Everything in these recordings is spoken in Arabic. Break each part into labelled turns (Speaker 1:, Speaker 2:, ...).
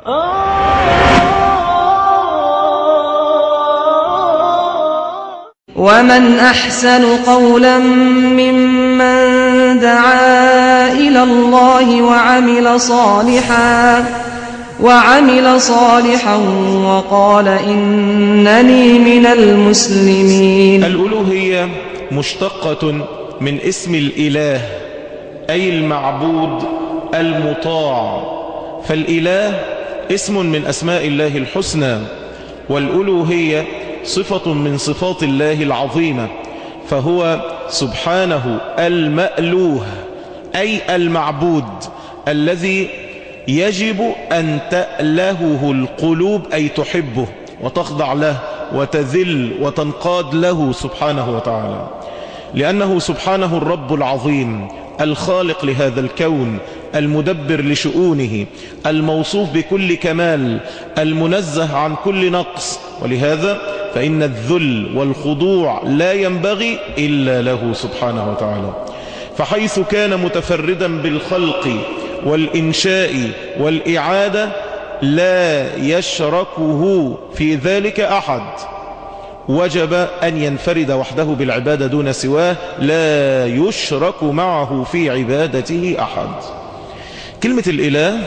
Speaker 1: ومن أحسن قولا ممن دعا إلى الله وعمل صالحا وقال إنني من المسلمين.
Speaker 2: الألوهية مشتقة من اسم الإله، أي المعبود المطاع، فالإله اسم من أسماء الله الحسنى، والألوهية صفة من صفات الله العظيمة، فهو سبحانه المألوه أي المعبود الذي يجب أن تألهه القلوب، أي تحبه وتخضع له وتذل وتنقاد له سبحانه وتعالى، لأنه سبحانه الرب العظيم الخالق لهذا الكون، المدبر لشؤونه، الموصوف بكل كمال، المنزه عن كل نقص، ولهذا فإن الذل والخضوع لا ينبغي إلا له سبحانه وتعالى. فحيث كان متفردا بالخلق والإنشاء والإعادة لا يشركه في ذلك أحد، وجب أن ينفرد وحده بالعبادة دون سواه، لا يشرك معه في عبادته أحد. كلمة الإله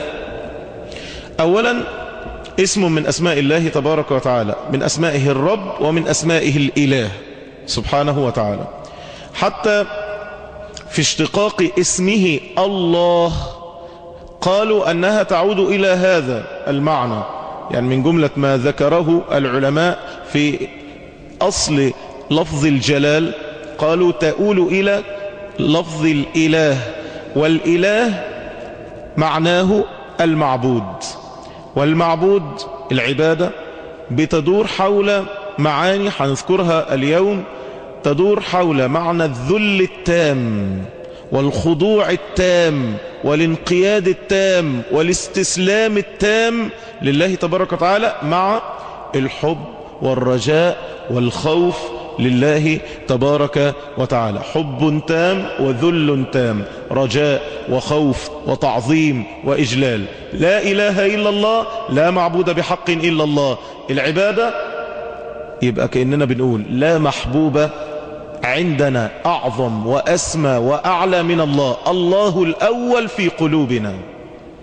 Speaker 2: أولا اسم من أسماء الله تبارك وتعالى، من أسمائه الرب ومن أسمائه الإله سبحانه وتعالى، حتى في اشتقاق اسمه الله قالوا أنها تعود إلى هذا المعنى، يعني من جملة ما ذكره العلماء في أصل لفظ الجلال قالوا تؤول إلى لفظ الإله، والإله معناه المعبود، والمعبود العبادة بتدور حول معاني هنذكرها اليوم، تدور حول معنى الذل التام والخضوع التام والانقياد التام والاستسلام التام لله تبارك وتعالى، مع الحب والرجاء والخوف لله تبارك وتعالى، حب تام وذل تام، رجاء وخوف وتعظيم وإجلال. لا إله إلا الله، لا معبود بحق إلا الله. العبادة يبقى كأننا بنقول لا محبوب عندنا أعظم وأسمى وأعلى من الله، الله الأول في قلوبنا،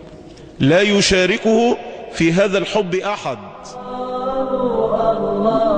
Speaker 2: لا يشاركه في هذا الحب أحد.